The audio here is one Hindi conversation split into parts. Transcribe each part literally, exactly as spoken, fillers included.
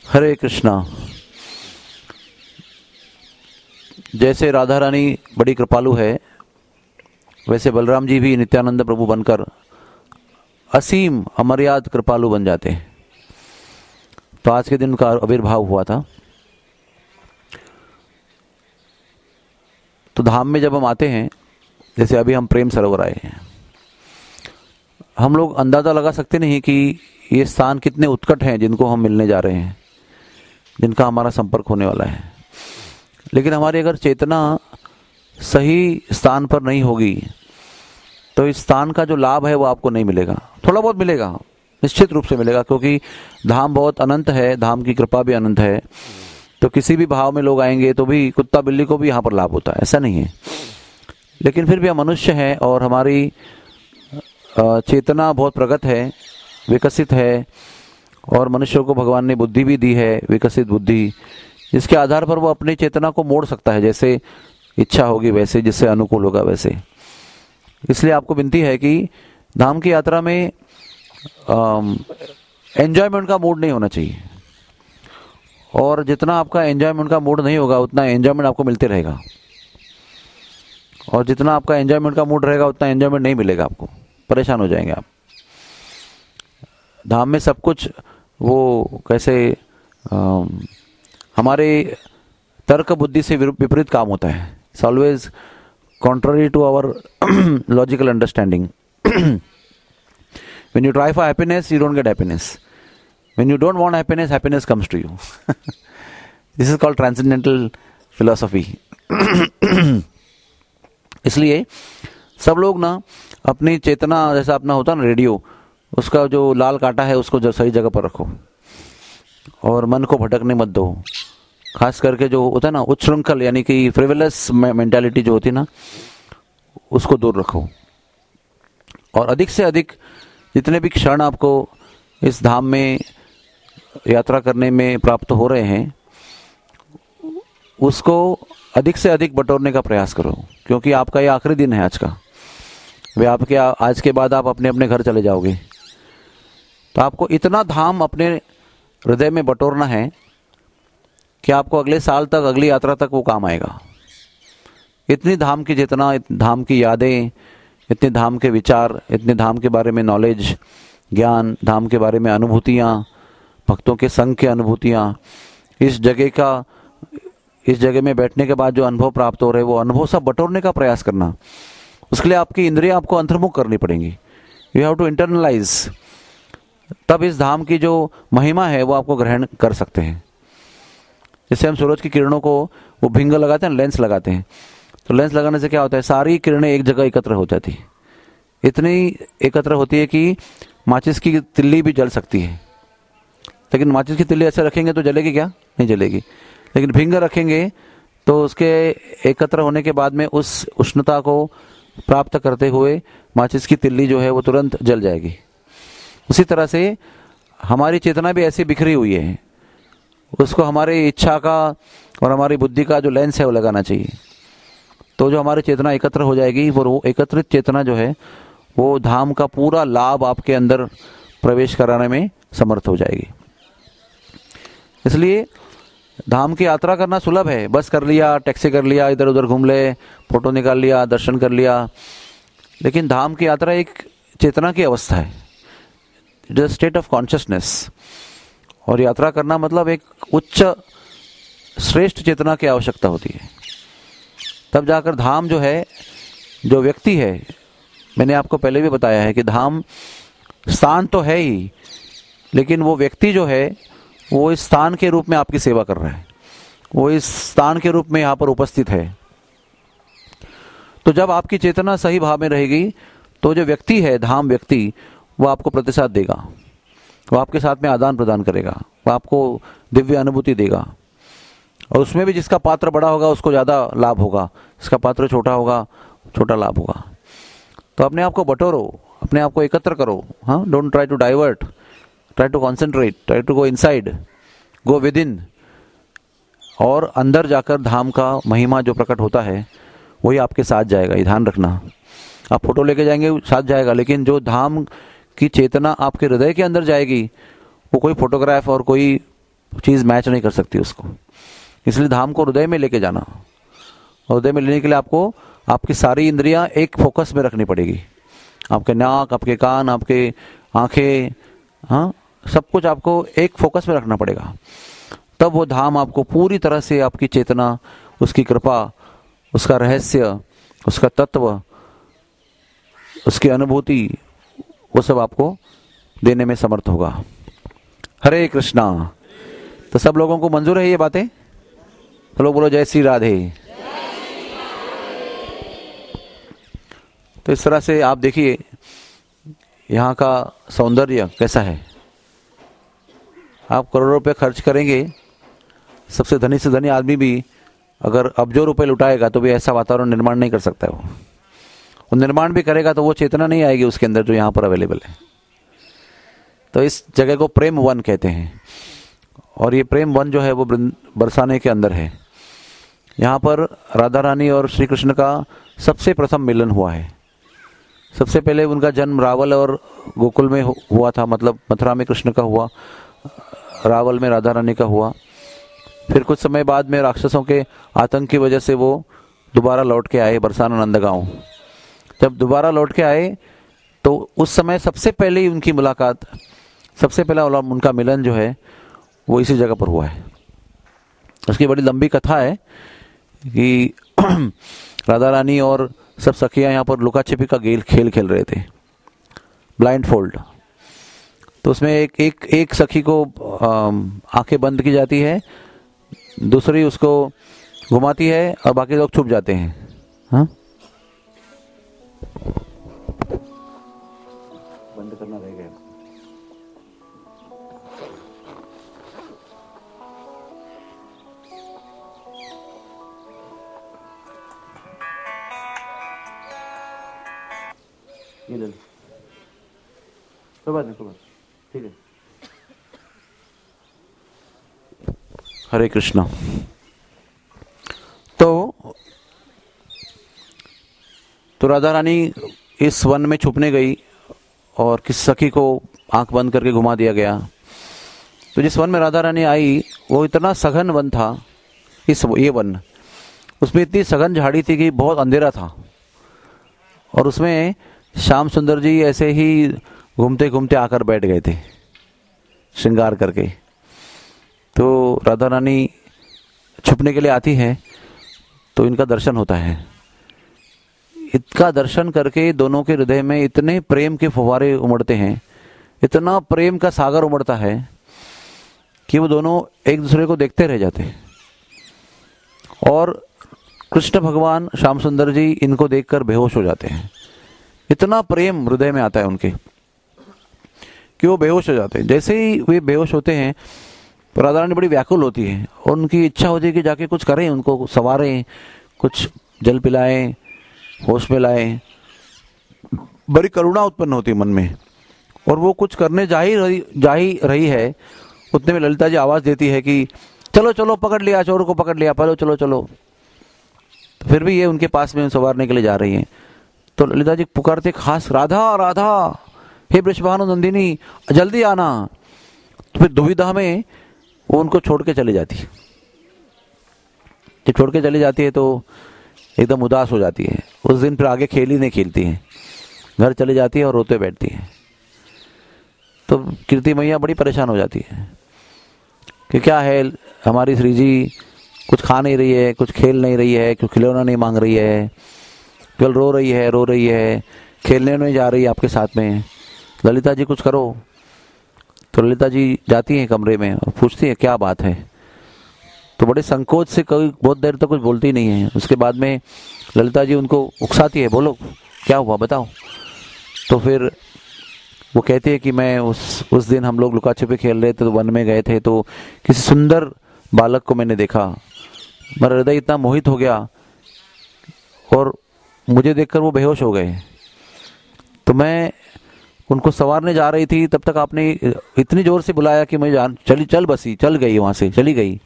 हरे कृष्णा। जैसे राधा रानी बड़ी कृपालु है, वैसे बलराम जी भी नित्यानंद प्रभु बनकर असीम अमर्याद कृपालु बन जाते हैं। तो आज के दिन का आविर्भाव हुआ था। तो धाम में जब हम आते हैं, जैसे अभी हम प्रेम सरोवर आए हैं, हम लोग अंदाजा लगा सकते नहीं कि ये स्थान कितने उत्कट हैं जिनको हम मिलने जा रहे हैं, जिनका हमारा संपर्क होने वाला है। लेकिन हमारी अगर चेतना सही स्थान पर नहीं होगी तो इस स्थान का जो लाभ है वो आपको नहीं मिलेगा। थोड़ा बहुत मिलेगा, निश्चित रूप से मिलेगा, क्योंकि धाम बहुत अनंत है, धाम की कृपा भी अनंत है। तो किसी भी भाव में लोग आएंगे तो भी कुत्ता बिल्ली को भी यहाँ पर लाभ होता है, ऐसा नहीं है। लेकिन फिर भी हम मनुष्य हैं और हमारी चेतना बहुत प्रगत है, विकसित है, और मनुष्य को भगवान ने बुद्धि भी दी है, विकसित बुद्धि, जिसके आधार पर वो अपनी चेतना को मोड़ सकता है, जैसे इच्छा होगी वैसे, जिससे अनुकूल होगा वैसे। इसलिए आपको विनती है कि धाम की यात्रा में एंजॉयमेंट का मूड नहीं होना चाहिए, और जितना आपका एंजॉयमेंट का मूड नहीं होगा उतना एंजॉयमेंट आपको मिलते रहेगा, और जितना आपका एंजॉयमेंट का मूड रहेगा उतना एंजॉयमेंट नहीं मिलेगा आपको, परेशान हो जाएंगे आप। धाम में सब कुछ वो कैसे आ, हमारे तर्क बुद्धि से विपरीत काम होता है। It's always contrary to our logical understanding. When you try for happiness, you don't get happiness. When you don't want happiness, happiness comes to you. This is called transcendental philosophy. इसलिए सब लोग ना अपनी चेतना, जैसा अपना होता है ना रेडियो, उसका जो लाल कांटा है उसको जो सही जगह पर रखो, और मन को भटकने मत दो। खास करके जो होता है ना उच्छृंखल, यानी कि फ्रिवलस मेंटालिटी जो होती है ना, उसको दूर रखो। और अधिक से अधिक जितने भी क्षण आपको इस धाम में यात्रा करने में प्राप्त हो रहे हैं, उसको अधिक से अधिक बटोरने का प्रयास करो, क्योंकि आपका ये आखिरी दिन है आज का। वे आपके आज के बाद आप अपने अपने घर चले जाओगे। तो आपको इतना धाम अपने हृदय में बटोरना है कि आपको अगले साल तक, अगली यात्रा तक वो काम आएगा। इतनी धाम की चेतना, इतनी धाम की यादें, इतने धाम के विचार, इतने धाम के बारे में नॉलेज, ज्ञान, धाम के बारे में अनुभूतियाँ, भक्तों के संग की अनुभूतियाँ, इस जगह का, इस जगह में बैठने के बाद जो अनुभव प्राप्त हो रहे वो अनुभव सब बटोरने का प्रयास करना। उसके लिए आपकी इंद्रियां आपको अंतर्मुख करनी पड़ेंगी। You have to internalise. तब इस धाम की जो महिमा है वो आपको ग्रहण कर सकते हैं। जैसे हम सूरज की किरणों को वो भिंग लगाते हैं, लेंस लगाते हैं, तो लेंस लगाने से क्या होता है, सारी किरणें एक जगह एकत्र हो जाती है। इतनी एकत्र होती है कि माचिस की तिल्ली भी जल सकती है। लेकिन माचिस की तिल्ली ऐसे रखेंगे तो जलेगी क्या? नहीं जलेगी। लेकिन भिंग रखेंगे तो उसके एकत्र होने के बाद में उस उष्णता को प्राप्त करते हुए माचिस की तिल्ली जो है वो तुरंत जल जाएगी। उसी तरह से हमारी चेतना भी ऐसी बिखरी हुई है, उसको हमारी इच्छा का और हमारी बुद्धि का जो लेंस है वो लगाना चाहिए। तो जो हमारी चेतना एकत्र हो जाएगी, वो एकत्रित चेतना जो है वो धाम का पूरा लाभ आपके अंदर प्रवेश कराने में समर्थ हो जाएगी। इसलिए धाम की यात्रा करना सुलभ है। बस कर लिया, टैक्सी कर लिया, इधर उधर घूम ले, फोटो निकाल लिया, दर्शन कर लिया। लेकिन धाम की यात्रा एक चेतना की अवस्था है, it is state of consciousness. और यात्रा करना मतलब एक उच्च श्रेष्ठ चेतना की आवश्यकता होती है। तब जाकर धाम जो है, जो व्यक्ति है, मैंने आपको पहले भी बताया है कि धाम स्थान तो है ही, लेकिन वो व्यक्ति जो है वो इस स्थान के रूप में आपकी सेवा कर रहा है, वो इस स्थान के रूप में यहाँ पर उपस्थित है। तो जब आपकी चेतना सही भाव में रहेगी तो जो व्यक्ति है, धाम व्यक्ति, वो आपको प्रतिसाद देगा, वो आपके साथ में आदान प्रदान करेगा, वो आपको दिव्य अनुभूति देगा। और उसमें भी जिसका पात्र बड़ा होगा उसको ज़्यादा लाभ होगा, जिसका पात्र छोटा होगा छोटा लाभ होगा। तो अपने आप को बटोरो, अपने आप को एकत्र करो। हाँ, don't try to divert, try to concentrate, try to go inside, go within. और अंदर जाकर धाम का महिमा जो प्रकट होता है वही आपके साथ जाएगा। ये ध्यान रखना। आप फोटो लेके जाएंगे साथ जाएगा, लेकिन जो धाम की चेतना आपके हृदय के अंदर जाएगी वो कोई फोटोग्राफ और कोई चीज मैच नहीं कर सकती उसको। इसलिए धाम को हृदय में लेके जाना, और हृदय में लेने के लिए आपको आपकी सारी इंद्रियां एक फोकस में रखनी पड़ेगी। आपके नाक, आपके कान, आपके आंखें, हाँ, सब कुछ आपको एक फोकस में रखना पड़ेगा। तब वो धाम आपको पूरी तरह से, आपकी चेतना, उसकी कृपा, उसका रहस्य, उसका तत्व, उसकी अनुभूति, वो सब आपको देने में समर्थ होगा। हरे कृष्णा। तो सब लोगों को मंजूर है ये बातें? तो लोग बोलो जय श्री राधे। तो इस तरह से आप देखिए यहाँ का सौंदर्य कैसा है। आप करोड़ों रुपए खर्च करेंगे, सबसे धनी से धनी आदमी भी अगर अब्जों रुपए लुटाएगा तो भी ऐसा वातावरण निर्माण नहीं कर सकता है। वो वो निर्माण भी करेगा तो वो चेतना नहीं आएगी उसके अंदर जो यहाँ पर अवेलेबल है। तो इस जगह को प्रेम वन कहते हैं, और ये प्रेम वन जो है वो बरसाने के अंदर है। यहाँ पर राधा रानी और श्री कृष्ण का सबसे प्रथम मिलन हुआ है। सबसे पहले उनका जन्म रावल और गोकुल में हुआ था, मतलब मथुरा में कृष्ण का हुआ, रावल में राधा रानी का हुआ। फिर कुछ समय बाद में राक्षसों के आतंक की वजह से वो दोबारा लौट के आए बरसाना नंदगांव। जब दोबारा लौट के आए तो उस समय सबसे पहले ही उनकी मुलाकात, सबसे पहला उनका मिलन जो है वो इसी जगह पर हुआ है। उसकी बड़ी लंबी कथा है कि राधा रानी और सब सखियां यहाँ पर लुका छिपी का गेल खेल खेल रहे थे, ब्लाइंड फोल्ड। तो उसमें एक एक एक सखी को आंखें बंद की जाती है, दूसरी उसको घुमाती है और बाकी लोग छुप जाते हैं। हाँ, बंद करना रह गया। ये ले लो, कोई बात नहीं, कोई बात, ठीक है। हरे कृष्णा। तो तो राधा रानी इस वन में छुपने गई और किस सखी को आंख बंद करके घुमा दिया गया। तो जिस वन में राधा रानी आई वो इतना सघन वन था, इस ये वन, उसमें इतनी सघन झाड़ी थी कि बहुत अंधेरा था, और उसमें श्याम सुंदर जी ऐसे ही घूमते घूमते आकर बैठ गए थे श्रृंगार करके। तो राधा रानी छुपने के लिए आती है तो इनका दर्शन होता है। इसका दर्शन करके दोनों के हृदय में इतने प्रेम के फुहारे उमड़ते हैं, इतना प्रेम का सागर उमड़ता है कि वो दोनों एक दूसरे को देखते रह जाते हैं। और कृष्ण भगवान श्याम सुंदर जी इनको देखकर बेहोश हो जाते हैं। इतना प्रेम हृदय में आता है उनके कि वो बेहोश हो जाते हैं। जैसे ही वे बेहोश होते हैं तो राधा रानी बड़ी व्याकुल होती है और उनकी इच्छा होती है कि जाके कुछ करें, उनको संवारें, कुछ जल पिलाएं, होश में लाएं। बड़ी करुणा उत्पन्न होती है मन में, और वो कुछ करने जा ही रही जा ही रही है। उतने में ललिता जी आवाज देती है कि चलो चलो, पकड़ लिया, चोर को पकड़ लिया, पहले चलो चलो। तो फिर भी ये उनके पास में संवारने के लिए जा रही हैं। तो ललिता जी पुकारते खास, राधा राधा, हे वृषभानु नंदिनी, जल्दी आना। तो फिर दुविधा में वो उनको छोड़ के चली जाती है। जब छोड़ के चली जाती है तो एकदम उदास हो जाती है। उस दिन फिर आगे खेल ही नहीं खेलती है, घर चली जाती है और रोते बैठती है। तो कीर्ति मैया बड़ी परेशान हो जाती है कि क्या है, हमारी श्री जी कुछ खा नहीं रही है, कुछ खेल नहीं रही है, कुछ खिलौना नहीं मांग रही है, केवल रो रही है रो रही है खेलने नहीं जा रही है आपके साथ में। ललिता जी कुछ करो। तो ललिता जी जाती हैं कमरे में और पूछती है क्या बात है। तो बड़े संकोच से कभी बहुत देर तक कुछ बोलती नहीं है। उसके बाद में ललिता जी उनको उकसाती है, बोलो क्या हुआ बताओ। तो फिर वो कहती है कि मैं उस उस दिन हम लोग लुका छिपी खेल रहे थे, तो वन में गए थे, तो किसी सुंदर बालक को मैंने देखा, मेरा हृदय इतना मोहित हो गया और मुझे देखकर वो बेहोश हो गए। तो मैं उनको संवारने जा रही थी, तब तक आपने इतनी जोर से बुलाया कि मैं जान चली चल बसी चल गई, वहां से चली गई।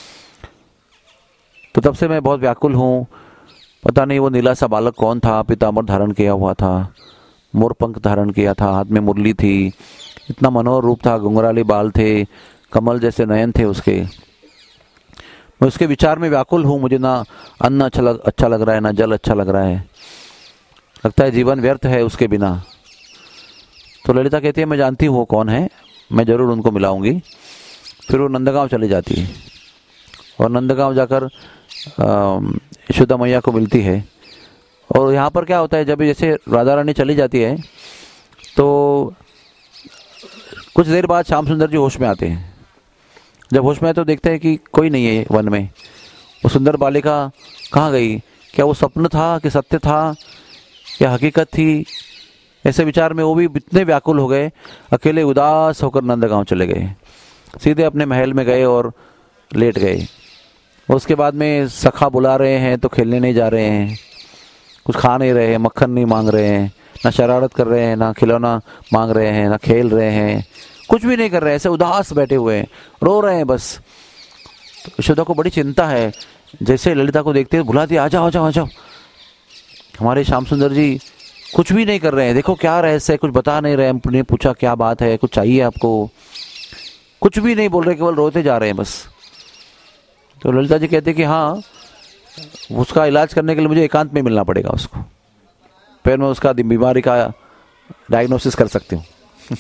तो तब से मैं बहुत व्याकुल हूँ। पता नहीं वो नीला सा बालक कौन था, पीतांबर धारण किया हुआ था, मोर पंख धारण किया था, हाथ में मुरली थी, इतना मनोहर रूप था, घुंघराले बाल थे, कमल जैसे नयन थे उसके। मैं उसके विचार में व्याकुल हूँ, मुझे ना अन्न अच्छा लग अच्छा लग रहा है, ना जल अच्छा लग रहा है, लगता है जीवन व्यर्थ है उसके बिना। तो ललिता कहती है मैं जानती हूँ वो कौन है, मैं जरूर उनको मिलाऊंगी। फिर वो नंदगांव चली जाती है और नंदगांव जाकर यशोदा मैया को मिलती है। और यहाँ पर क्या होता है, जब जैसे राधा रानी चली जाती है तो कुछ देर बाद श्याम सुंदर जी होश में आते हैं। जब होश में आए तो देखते हैं कि कोई नहीं है वन में। वो सुंदर बालिका कहाँ गई, क्या वो स्वप्न था कि सत्य था या हकीकत थी, ऐसे विचार में वो भी इतने व्याकुल हो गए, अकेले उदास होकर नंदगांव चले गए। सीधे अपने महल में गए और लेट गए। उसके बाद में सखा बुला रहे हैं तो खेलने नहीं जा रहे हैं, कुछ खा नहीं रहे हैं, मक्खन नहीं मांग रहे हैं, ना शरारत कर रहे हैं, ना खिलौना मांग रहे हैं, ना खेल रहे हैं, कुछ भी नहीं कर रहे हैं, ऐसे उदास बैठे हुए हैं, रो रहे हैं बस। तो यशोदा को बड़ी चिंता है, जैसे ललिता को देखते हैं बुलाती, आ जाओ आ जाओ आ जाओ। हमारे श्याम सुंदर जी कुछ भी नहीं कर रहे हैं, देखो क्या रहस्य है, कुछ बता नहीं रहे। हमने पूछा क्या बात है, कुछ चाहिए आपको, कुछ भी नहीं बोल रहे, केवल रोते जा रहे हैं बस। तो ललिता जी कहते कि हाँ, उसका इलाज करने के लिए मुझे एकांत में मिलना पड़ेगा उसको, फिर मैं उसका बीमारी का डायग्नोसिस कर सकती हूँ।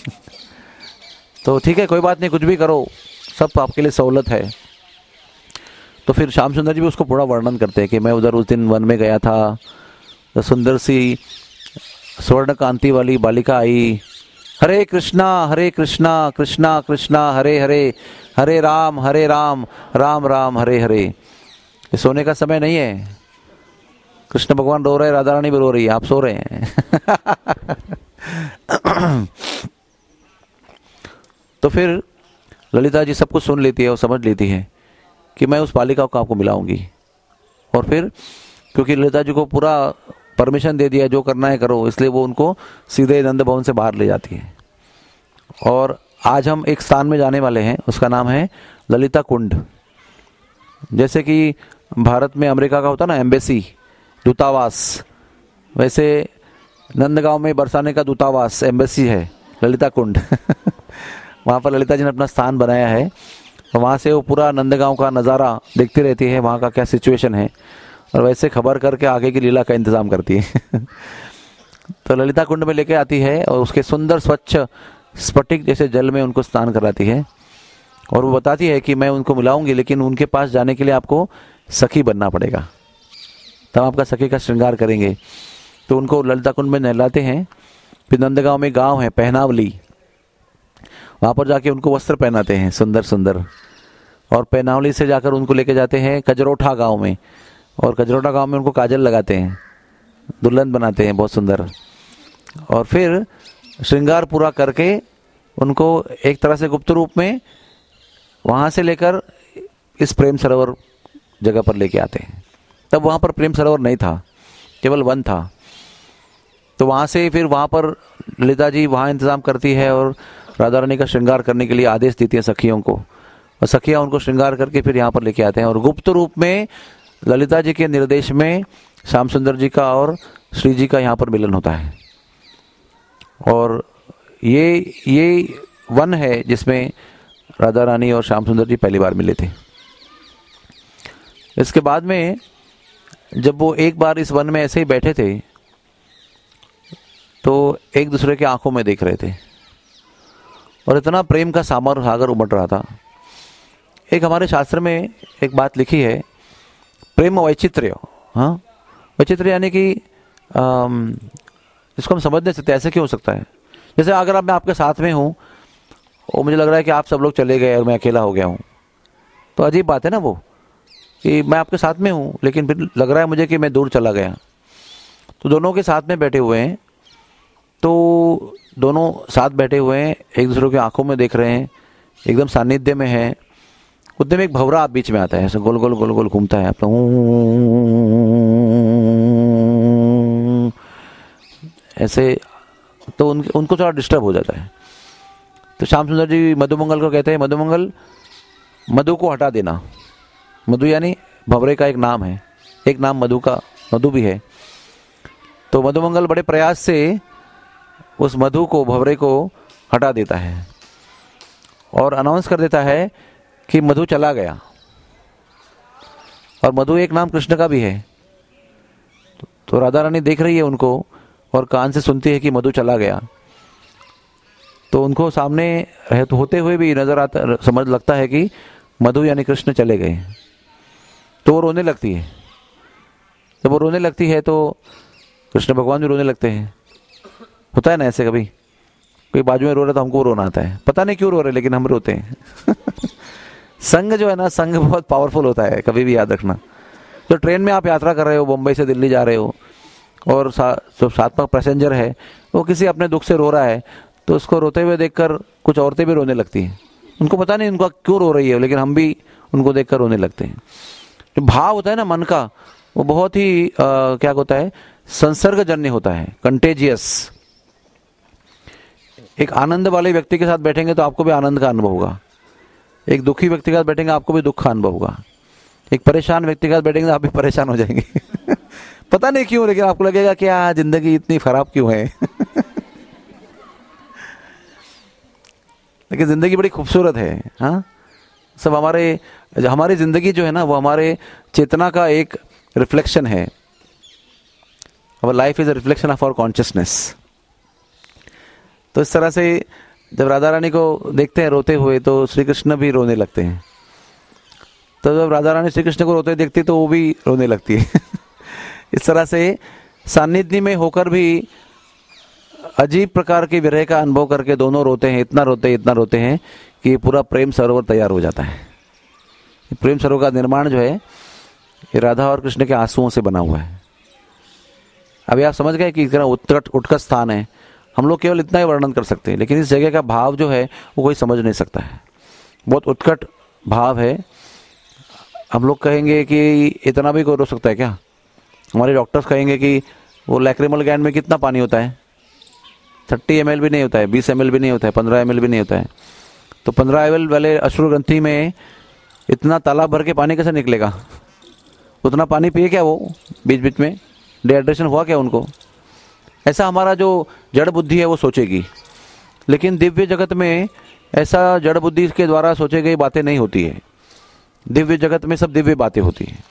तो ठीक है, कोई बात नहीं, कुछ भी करो, सब आपके लिए सहूलत है। तो फिर श्याम सुंदर जी भी उसको पूरा वर्णन करते हैं कि मैं उधर उस दिन वन में गया था, तो सुंदर सी स्वर्ण कांति वाली बालिका आई, हरे कृष्णा हरे कृष्णा कृष्णा कृष्णा हरे हरे, हरे राम हरे राम राम राम हरे हरे। ये सोने का समय नहीं है, कृष्ण भगवान रो रहे हैं, राधा रानी भी रो रही है, आप सो रहे हैं। तो फिर ललिता जी सब कुछ सुन लेती है और समझ लेती है कि मैं उस बालिका को आपको मिलाऊंगी। और फिर क्योंकि ललिता जी को पूरा परमिशन दे दिया, जो करना है करो, इसलिए वो उनको सीधे नंद भवन से बाहर ले जाती है। और आज हम एक स्थान में जाने वाले हैं, उसका नाम है ललिता कुंड। जैसे कि भारत में अमेरिका का होता ना एम्बेसी, दूतावास, वैसे नंदगांव में बरसाने का दूतावास एम्बेसी है ललिता कुंड। वहाँ पर ललिता जी ने अपना स्थान बनाया है, तो वहाँ से वो पूरा नंदगांव का नज़ारा देखती रहती है, वहाँ का क्या सिचुएशन है, और वैसे खबर करके आगे की लीला का इंतजाम करती है। तो ललिता कुंड में लेके आती है और उसके सुंदर स्वच्छ स्फटिक जैसे जल में उनको स्नान कराती है। और वो बताती है कि मैं उनको मिलाऊंगी, लेकिन उनके पास जाने के लिए आपको सखी बनना पड़ेगा, तब आपका सखी का श्रृंगार करेंगे। तो उनको ललिता कुंड में नहलाते हैं। फिर नंदगांव में गांव है पहनावली, वहाँ पर जाके उनको वस्त्र पहनाते हैं सुंदर सुंदर। और पहनावली से जाकर उनको लेके जाते हैं कजरोठा गांव में, और कजरोठा गांव में उनको काजल लगाते हैं, दुल्हन बनाते हैं बहुत सुंदर। और फिर श्रृंगार पूरा करके उनको एक तरह से गुप्त रूप में वहाँ से लेकर इस प्रेम सरोवर जगह पर लेके आते हैं। तब वहाँ पर प्रेम सरोवर नहीं था, केवल वन था। तो वहाँ से फिर वहाँ पर ललिता जी वहाँ इंतज़ाम करती है और राधा रानी का श्रृंगार करने के लिए आदेश देती है सखियों को, और सखियाँ उनको श्रृंगार करके फिर यहाँ पर लेके आते हैं। और गुप्त रूप में ललिता जी के निर्देश में श्याम सुंदर जी का और श्री जी का यहाँ पर मिलन होता है। और ये ये वन है जिसमें राधा रानी और श्याम सुंदर जी पहली बार मिले थे। इसके बाद में जब वो एक बार इस वन में ऐसे ही बैठे थे तो एक दूसरे के आंखों में देख रहे थे, और इतना प्रेम का सागर सागर उमड़ रहा था। एक हमारे शास्त्र में एक बात लिखी है, प्रेम वैचित्र्य। हाँ, वैचित्र्य यानी कि इसको हम समझ नहीं सकते, ऐसे क्यों हो सकता है। जैसे अगर अब मैं आपके साथ में हूँ और मुझे लग रहा है कि आप सब लोग चले गए और मैं अकेला हो गया हूँ, तो अजीब बात है ना वो, कि मैं आपके साथ में हूँ लेकिन फिर लग रहा है मुझे कि मैं दूर चला गया। तो दोनों के साथ में बैठे हुए हैं, तो दोनों साथ बैठे हुए हैं, एक दूसरे के आंखों में देख रहे हैं, एकदम सानिध्य में है। उतने में एक भंवरा आप बीच में आता है, ऐसे गोल गोल गोल गोल घूमता है, आप ऐसे, तो उन, उनको थोड़ा डिस्टर्ब हो जाता है। तो श्याम सुंदर जी मधुमंगल को कहते हैं, मधुमंगल मधु को हटा देना। मधु यानी भंवरे का एक नाम है, एक नाम मधु का मधु भी है। तो मधुमंगल बड़े प्रयास से उस मधु को, भंवरे को हटा देता है। और अनाउंस कर देता है कि मधु चला गया। और मधु एक नाम कृष्ण का भी है। तो राधा रानी देख रही है उनको और कान से सुनती है कि मधु चला गया। तो उनको सामने होते हुए भी नजर आता, समझ लगता है कि मधु यानी कृष्ण चले गए। तो वो रोने लगती है। जब वो रोने लगती है तो कृष्ण भगवान भी रोने लगते हैं। होता है ना ऐसे, कभी कोई बाजू में रो रहा है तो हमको रोना आता है, पता नहीं क्यों रो रहे लेकिन हम रोते हैं। संग जो है ना, संग बहुत पावरफुल होता है, कभी भी याद रखना। तो ट्रेन में आप यात्रा कर रहे हो, मुंबई से दिल्ली जा रहे हो, और सा, जो साथ में पैसेंजर है वो किसी अपने दुख से रो रहा है, तो उसको रोते हुए देखकर कुछ औरतें भी रोने लगती हैं। उनको पता नहीं उनका क्यों रो रही है, लेकिन हम भी उनको देखकर रोने लगते हैं। जो भाव होता है ना मन का, वो बहुत ही आ, क्या होता है, संसर्गजन्य होता है, कंटेजियस। एक आनंद वाले व्यक्ति के साथ बैठेंगे तो आपको भी आनंद का अनुभव होगा, एक दुखी व्यक्ति के साथ बैठेंगे आपको भी दुख का अनुभव होगा, एक परेशान व्यक्ति के साथ बैठेंगे तो आप भी परेशान हो जाएंगे। पता नहीं क्यों, लेकिन आपको लगेगा कि यार जिंदगी इतनी खराब क्यों है। लेकिन जिंदगी बड़ी खूबसूरत है। हाँ, सब हमारे हमारी जिंदगी जो है ना, वो हमारे चेतना का एक रिफ्लेक्शन है। Our life is a reflection of our consciousness. तो इस तरह से जब राधा रानी को देखते हैं रोते हुए तो श्री कृष्ण भी रोने लगते हैं। तो जब राधा रानी श्री कृष्ण को रोते देखती तो वो भी रोने लगती है। इस तरह से सान्निध्य में होकर भी अजीब प्रकार के विरह का अनुभव करके दोनों रोते हैं, इतना रोते हैं इतना रोते हैं कि पूरा प्रेम सरोवर तैयार हो जाता है। प्रेम सरोवर का निर्माण जो है ये राधा और कृष्ण के आंसुओं से बना हुआ है। अभी आप समझ गए कि इतना उत्कट उत्कट स्थान है। हम लोग केवल इतना ही वर्णन कर सकते हैं, लेकिन इस जगह का भाव जो है वो कोई समझ नहीं सकता है। बहुत उत्कट भाव है। हम लोग कहेंगे कि इतना भी कोई रो सकता है क्या? हमारे डॉक्टर्स कहेंगे कि वो लैक्रिमल ग्लैंड में कितना पानी होता है, थर्टी एम एल भी नहीं होता है, बीस एम एल भी नहीं होता है, पंद्रह एम एल भी नहीं होता है। तो पंद्रह एम एल वाले अश्रु ग्रंथि में इतना तालाब भर के पानी कैसे निकलेगा? उतना पानी पिए क्या वो बीच बीच में? डिहाइड्रेशन हुआ क्या उनको? ऐसा हमारा जो जड़ बुद्धि है वो सोचेगी। लेकिन दिव्य जगत में ऐसा जड़ बुद्धि के द्वारा सोचे गई बातें नहीं होती है। दिव्य जगत में सब दिव्य बातें होती हैं।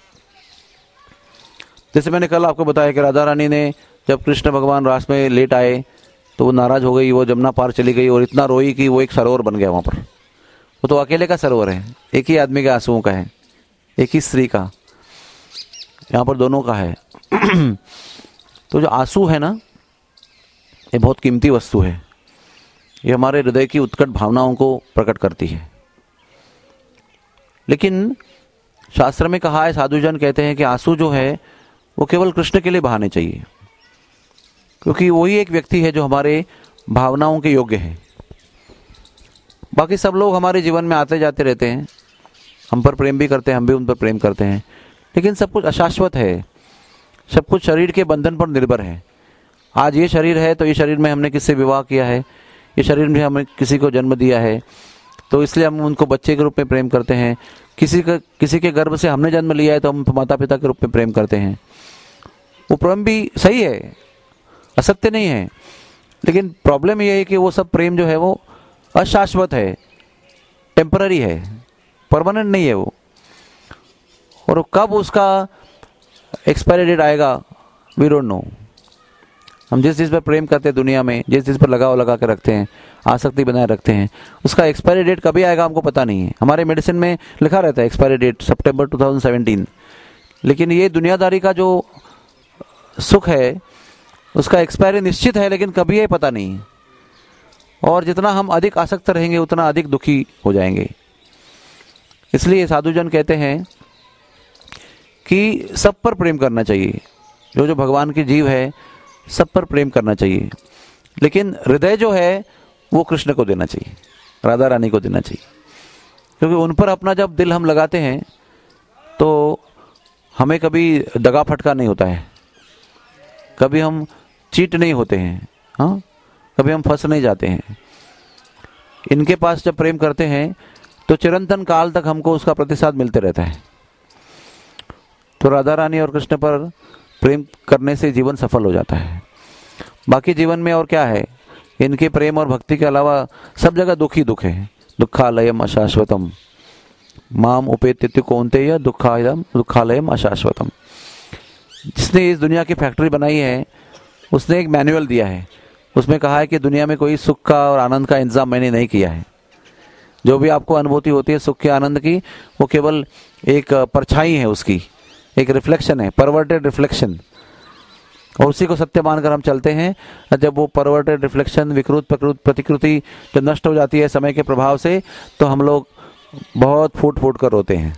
जैसे मैंने कल आपको बताया कि राधा रानी ने जब कृष्ण भगवान रास में लेट आए तो वो नाराज हो गई, वो जमुना पार चली गई और इतना रोई कि वो एक सरोवर बन गया वहाँ पर। वो तो अकेले का सरोवर है, एक ही आदमी के आंसुओं का है, एक ही स्त्री का, यहाँ पर दोनों का है। तो जो आंसू है ना, ये बहुत कीमती वस्तु है। ये हमारे हृदय की उत्कट भावनाओं को प्रकट करती है। लेकिन शास्त्र में कहा है, साधुजन कहते हैं कि आंसू जो है वो केवल कृष्ण के लिए बहाने चाहिए, क्योंकि वही एक व्यक्ति है जो हमारे भावनाओं के योग्य है। बाकी सब लोग हमारे जीवन में आते जाते रहते हैं, हम पर प्रेम भी करते हैं, हम भी उन पर प्रेम करते हैं, लेकिन सब कुछ अशाश्वत है। सब कुछ शरीर के बंधन पर निर्भर है। आज ये शरीर है तो ये शरीर में हमने किससे विवाह किया है, ये शरीर में हमने किसी को जन्म दिया है, तो इसलिए हम उनको बच्चे के रूप में प्रेम करते हैं। किसी का किसी के गर्भ से हमने जन्म लिया है तो हम माता पिता के रूप में प्रेम करते हैं। वो प्रेम भी सही है, असत्य नहीं है, लेकिन प्रॉब्लम ये है कि वो सब प्रेम जो है वो अशाश्वत है, टेम्पररी है, परमानेंट नहीं है वो। और कब उसका एक्सपायरी डेट आएगा वी डोंट नो। हम जिस चीज़ पर प्रेम करते हैं दुनिया में, जिस चीज़ पर लगाव लगा के रखते हैं, आसक्ति बनाए रखते हैं, उसका एक्सपायरी डेट कभी आएगा हमको पता नहीं है। हमारे मेडिसिन में लिखा रहता है एक्सपायरी डेट सितंबर दो हज़ार सत्रह, लेकिन ये दुनियादारी का जो सुख है उसका एक्सपायरी निश्चित है, लेकिन कभी है पता नहीं। और जितना हम अधिक आसक्त रहेंगे उतना अधिक दुखी हो जाएंगे। इसलिए साधुजन कहते हैं कि सब पर प्रेम करना चाहिए। जो जो भगवान की जीव है सब पर प्रेम करना चाहिए, लेकिन हृदय जो है वो कृष्ण को देना चाहिए, राधा रानी को देना चाहिए। क्योंकि उन पर अपना जब दिल हम लगाते हैं तो हमें कभी दगा फटका नहीं होता है, कभी हम चीट नहीं होते हैं, हाँ, कभी हम फंस नहीं जाते हैं। इनके पास जब प्रेम करते हैं तो चिरंतन काल तक हमको उसका प्रतिसाद मिलते रहता है। तो राधा रानी और कृष्ण पर प्रेम करने से जीवन सफल हो जाता है। बाकी जीवन में और क्या है, इनके प्रेम और भक्ति के अलावा सब जगह दुख ही दुख है। दुखालयम अशाश्वतम, माम उपेत्य कौन्तेय दुखालयम दुखालयम अशाश्वतम। जिसने इस दुनिया की फैक्ट्री बनाई है उसने एक मैनुअल दिया है, उसमें कहा है कि दुनिया में कोई सुख का और आनंद का इंतजाम मैंने नहीं किया है। जो भी आपको अनुभूति होती है सुख के आनंद की, वो केवल एक परछाई है, उसकी एक रिफ्लेक्शन है, परवर्टेड रिफ्लेक्शन, और उसी को सत्य मानकर हम चलते हैं। जब वो परवर्टेड रिफ्लेक्शन, विकृत प्रकृत प्रतिकृति जब नष्ट हो जाती है समय के प्रभाव से, तो हम लोग बहुत फूट फूट कर रोते हैं।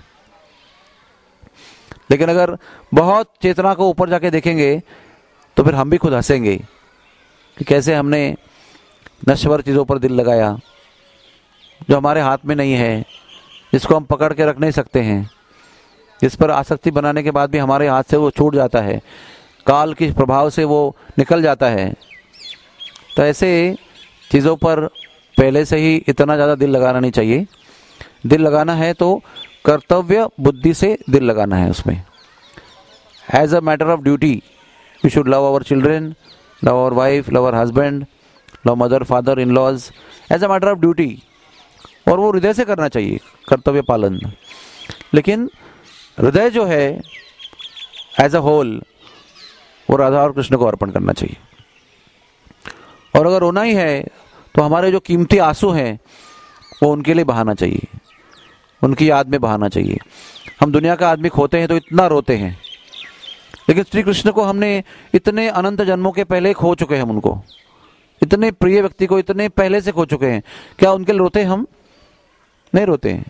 लेकिन अगर बहुत चेतना को ऊपर जाके देखेंगे तो फिर हम भी खुद हंसेंगे कि कैसे हमने नश्वर चीज़ों पर दिल लगाया, जो हमारे हाथ में नहीं है, जिसको हम पकड़ के रख नहीं सकते हैं, जिस पर आसक्ति बनाने के बाद भी हमारे हाथ से वो छूट जाता है, काल के प्रभाव से वो निकल जाता है। तो ऐसे चीज़ों पर पहले से ही इतना ज़्यादा दिल लगाना नहीं चाहिए। दिल लगाना है तो कर्तव्य बुद्धि से दिल लगाना है उसमें। As a matter of duty we should love our children, love our wife, love our husband, love mother father in laws, as a matter of duty. और वो हृदय से करना चाहिए कर्तव्य पालन। लेकिन हृदय जो है एज अ होल वो राधा और कृष्ण को अर्पण करना चाहिए। और अगर रोना ही है तो हमारे जो कीमती आंसू हैं वो उनके लिए बहाना चाहिए, उनकी याद में बहाना चाहिए। हम दुनिया का आदमी खोते हैं तो इतना रोते हैं, लेकिन श्री कृष्ण को हमने इतने अनंत जन्मों के पहले खो चुके हैं, हम उनको इतने प्रिय व्यक्ति को इतने पहले से खो चुके हैं। क्या उनके लिए रोते हम? नहीं रोते हैं।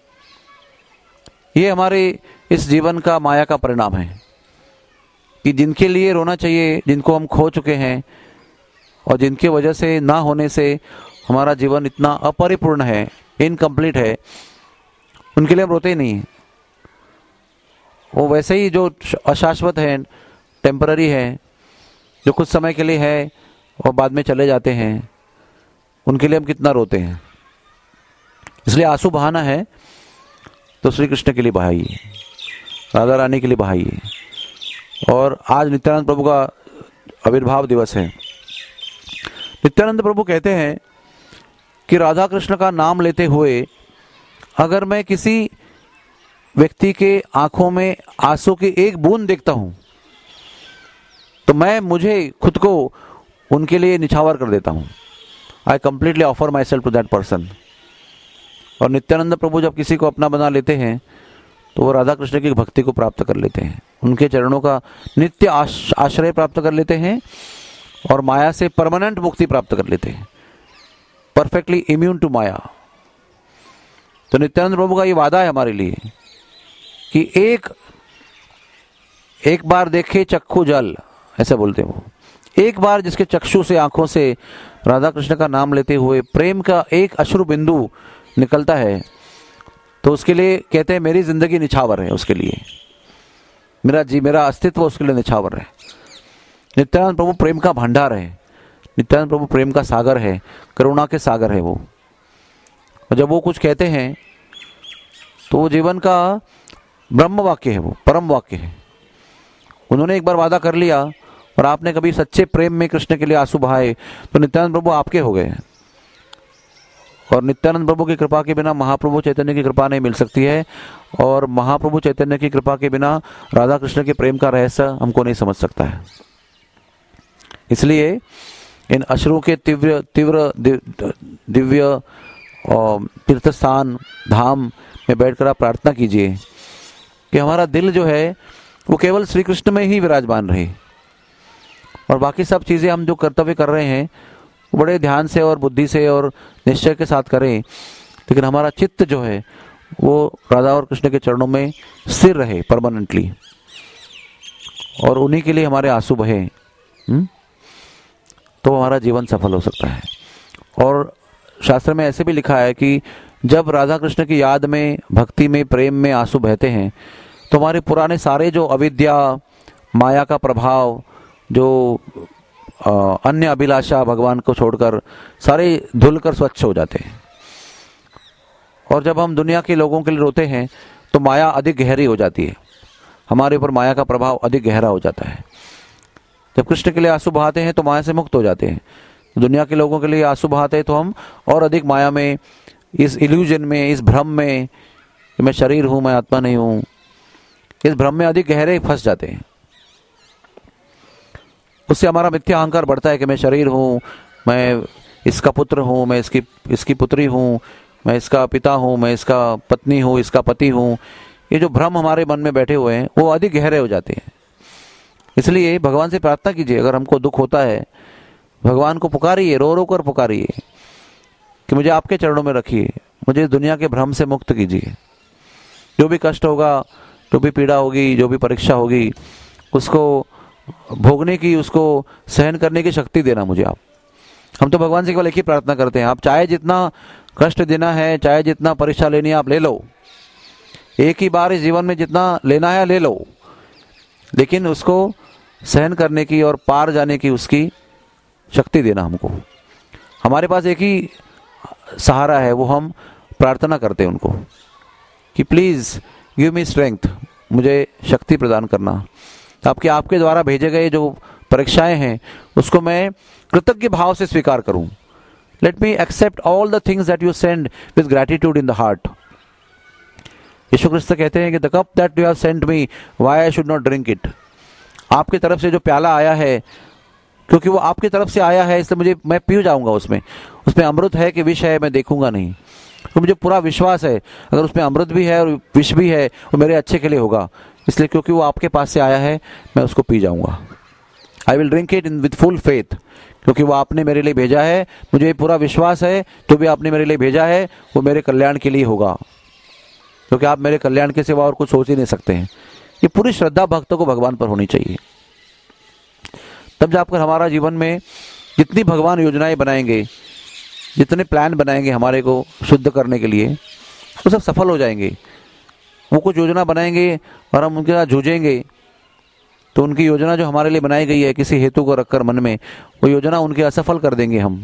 ये हमारे इस जीवन का माया का परिणाम है कि जिनके लिए रोना चाहिए, जिनको हम खो चुके हैं और जिनके वजह से ना होने से हमारा जीवन इतना अपरिपूर्ण है, इनकम्प्लीट है, उनके लिए हम रोते ही नहीं हैं। वो वैसे ही जो अशाश्वत है, टेम्पररी है, जो कुछ समय के लिए है और बाद में चले जाते हैं, उनके लिए हम कितना रोते हैं। इसलिए आंसू बहाना है तो श्री कृष्ण के लिए बहाइए, राधा रानी के लिए बहाइए। और आज नित्यानंद प्रभु का आविर्भाव दिवस है। नित्यानंद प्रभु कहते हैं कि राधा कृष्ण का नाम लेते हुए अगर मैं किसी व्यक्ति के आंखों में आंसू की एक बूंद देखता हूं तो मैं मुझे खुद को उनके लिए निछावर कर देता हूं। I completely offer myself to that person. और नित्यानंद प्रभु जब किसी को अपना बना लेते हैं तो वो राधा कृष्ण की भक्ति को प्राप्त कर लेते हैं, उनके चरणों का नित्य आश्रय प्राप्त कर लेते हैं और माया से परमानेंट मुक्ति प्राप्त कर लेते हैं, परफेक्टली इम्यून टू माया। तो नित्यानंद प्रभु का ये वादा है हमारे लिए कि एक एक बार देखे चक्षु जल, ऐसा बोलते हैं वो, एक बार जिसके चक्षु से, आंखों से राधा कृष्ण का नाम लेते हुए प्रेम का एक अश्रु बिंदु निकलता है तो उसके लिए कहते हैं मेरी जिंदगी निछावर है, उसके लिए मेरा जी मेरा अस्तित्व उसके लिए निछावर है। नित्यानंद प्रभु प्रेम का भंडार है, नित्यानंद प्रभु प्रेम का सागर है, करुणा के सागर है वो। और जब वो कुछ कहते हैं तो वो जीवन का ब्रह्म वाक्य है, वो परम वाक्य है। उन्होंने एक बार वादा कर लिया और आपने कभी सच्चे प्रेम में कृष्ण के लिए आंसू बहाए तो नित्यानंद प्रभु आपके हो गए। और नित्यानंद प्रभु की कृपा के बिना महाप्रभु चैतन्य की कृपा नहीं मिल सकती है, और महाप्रभु चैतन्य की कृपा के बिना राधा कृष्ण के प्रेम का रहस्य हमको नहीं समझ सकता है। इसलिए इन अश्रु के तीव्र तीव्र दिव्य तीर्थ स्थान धाम में बैठकर आप प्रार्थना कीजिए कि हमारा दिल जो है वो केवल श्री कृष्ण में ही विराजमान रहे, और बाकी सब चीज़ें हम जो कर्तव्य कर रहे हैं वो बड़े ध्यान से और बुद्धि से और निश्चय के साथ करें, लेकिन हमारा चित्त जो है वो राधा और कृष्ण के चरणों में स्थिर रहे परमानेंटली, और उन्हीं के लिए हमारे आंसू बहे, तो हमारा जीवन सफल हो सकता है। और शास्त्र में ऐसे भी लिखा है कि जब राधा कृष्ण की याद में, भक्ति में, प्रेम में आंसू बहते हैं तो हमारे पुराने सारे जो अविद्या, माया का प्रभाव, जो आ, अन्य अभिलाषा भगवान को छोड़कर सारे धुलकर स्वच्छ हो जाते हैं। और जब हम दुनिया के लोगों के लिए रोते हैं तो माया अधिक गहरी हो जाती है, हमारे ऊपर माया का प्रभाव अधिक गहरा हो जाता है। जब कृष्ण के लिए आंसू बहाते हैं तो माया से मुक्त हो जाते हैं। दुनिया के लोगों के लिए आंसू बहाते हैं तो हम और अधिक माया में इस इल्यूजन में, इस भ्रम में कि मैं शरीर हूं, मैं आत्मा नहीं हूं, इस भ्रम में अधिक गहरे फंस जाते हैं। उससे हमारा मिथ्या अहंकार बढ़ता है कि मैं शरीर हूं, मैं इसका पुत्र हूं, मैं इसकी इसकी पुत्री हूं, मैं इसका पिता हूं, मैं इसका पत्नी हूं, इसका पति हूं। ये जो भ्रम हमारे मन में बैठे हुए हैं वो अधिक गहरे हो जाते हैं। इसलिए भगवान से प्रार्थना कीजिए, अगर हमको दुख होता है भगवान को पुकारिए, रो रो कर पुकारिए कि मुझे आपके चरणों में रखिए, मुझे इस दुनिया के भ्रम से मुक्त कीजिए। जो भी कष्ट होगा, जो भी पीड़ा होगी, जो भी परीक्षा होगी, उसको भोगने की, उसको सहन करने की शक्ति देना मुझे आप। हम तो भगवान से केवल एक ही प्रार्थना करते हैं, आप चाहे जितना कष्ट देना है, चाहे जितना परीक्षा लेनी है आप ले लो, एक ही बार इस जीवन में जितना लेना है ले लो, लेकिन उसको सहन करने की और पार जाने की उसकी शक्ति देना हमको। हमारे पास एक ही सहारा है, वो हम प्रार्थना करते हैं उनको कि प्लीज गिव मी स्ट्रेंथ, मुझे शक्ति प्रदान करना, ताकि आपके द्वारा भेजे गए जो परीक्षाएं हैं उसको मैं कृतज्ञ भाव से स्वीकार करूं। Let me accept all the things that you send with gratitude in the heart. यीशु क्रिस्त कहते हैं कि the cup that you have sent me, why I should not drink it. आपकी तरफ से जो प्याला आया है, क्योंकि वो आपकी तरफ से आया है, इसलिए मुझे मैं पी जाऊंगा उसमें। उसमें अमृत है कि विष है मैं देखूंगा नहीं, तो मुझे पूरा विश्वास है अगर उसमें अमृत भी है और विष भी है वो मेरे अच्छे के लिए होगा। इसलिए क्योंकि वो आपके पास से आया है मैं उसको पी जाऊंगा। I will drink it in with full faith, क्योंकि वो आपने मेरे लिए भेजा है, मुझे पूरा विश्वास है जो भी आपने मेरे लिए भेजा है वो मेरे कल्याण के लिए होगा, क्योंकि आप मेरे कल्याण के सिवा और कुछ सोच ही नहीं सकते हैं। ये पूरी श्रद्धा भक्तों को भगवान पर होनी चाहिए। तब जाकर हमारा जीवन में जितनी भगवान योजनाएं बनाएंगे, जितने प्लान बनाएंगे हमारे को शुद्ध करने के लिए, वो सब सफल हो जाएंगे। वो कुछ योजना बनाएंगे और हम उनके साथ जूझेंगे तो उनकी योजना जो हमारे लिए बनाई गई है किसी हेतु को रखकर मन में, वो योजना उनके असफल कर देंगे हम।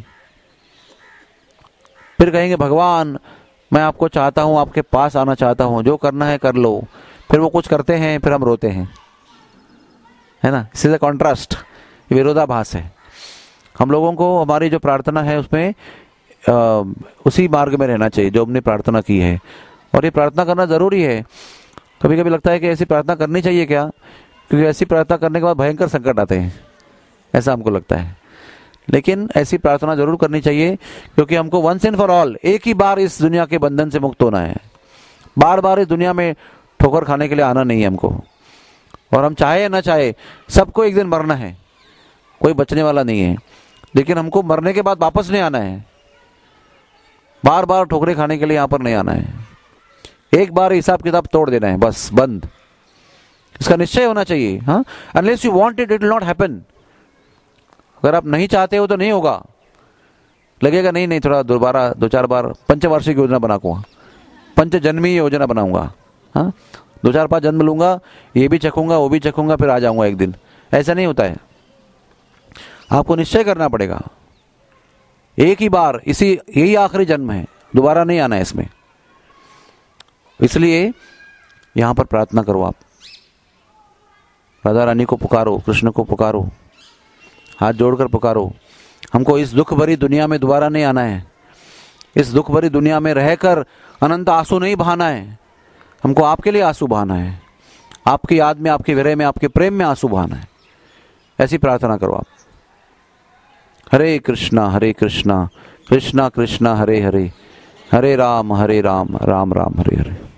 फिर कहेंगे भगवान मैं आपको चाहता हूँ, आपके पास आना चाहता हूँ, जो करना है कर लो। फिर वो कुछ करते हैं, फिर हम रोते हैं, है ना। इस इज अ कॉन्ट्रास्ट, विरोधाभास है। हम लोगों को हमारी जो प्रार्थना है उसमें आ, उसी मार्ग में रहना चाहिए जो हमने प्रार्थना की है, और ये प्रार्थना करना जरूरी है। कभी कभी लगता है कि ऐसी प्रार्थना करनी चाहिए क्या, क्योंकि ऐसी प्रार्थना करने के बाद भयंकर संकट आते हैं, ऐसा हमको लगता है। लेकिन ऐसी प्रार्थना जरूर करनी चाहिए, क्योंकि हमको वंस एंड फॉर ऑल एक ही बार इस दुनिया के बंधन से मुक्त होना है। बार बार इस दुनिया में ठोकर खाने के लिए आना नहीं है हमको, और हम चाहे या ना चाहे सबको एक दिन मरना है, कोई बचने वाला नहीं है। लेकिन हमको मरने के बाद वापस नहीं आना है, बार बार ठोकरे खाने के लिए यहाँ पर नहीं आना है। एक बार हिसाब किताब तोड़ देना है, बस बंद। इसका निश्चय होना चाहिए। हाँ, unless you want it, it will not happen. अगर आप नहीं चाहते हो तो नहीं होगा। लगेगा नहीं नहीं थोड़ा दोबारा दो चार बार पंचवार्षिक योजना बनाऊंगा, पंचजन्मी योजना बनाऊंगा, हाँ दो चार पांच जन्म लूंगा, ये भी चखूंगा वो भी चखूंगा, फिर आ जाऊंगा एक दिन। ऐसा नहीं होता है। आपको निश्चय करना पड़ेगा, एक ही बार, इसी यही आखिरी जन्म है, दोबारा नहीं आना है इसमें। इसलिए यहां पर प्रार्थना करो, आप राधा रानी को पुकारो, कृष्ण को पुकारो, हाथ जोड़कर पुकारो। हमको इस दुख भरी दुनिया में दोबारा नहीं आना है। इस दुख भरी दुनिया में रहकर अनंत आंसू नहीं बहाना है, हमको आपके लिए आंसू बहाना है, आपकी याद में, आपके विरह में, आपके प्रेम में आंसू बहाना है। ऐसी प्रार्थना करो आप। हरे कृष्णा हरे कृष्णा कृष्णा कृष्णा हरे हरे, हरे राम हरे राम राम राम हरे हरे।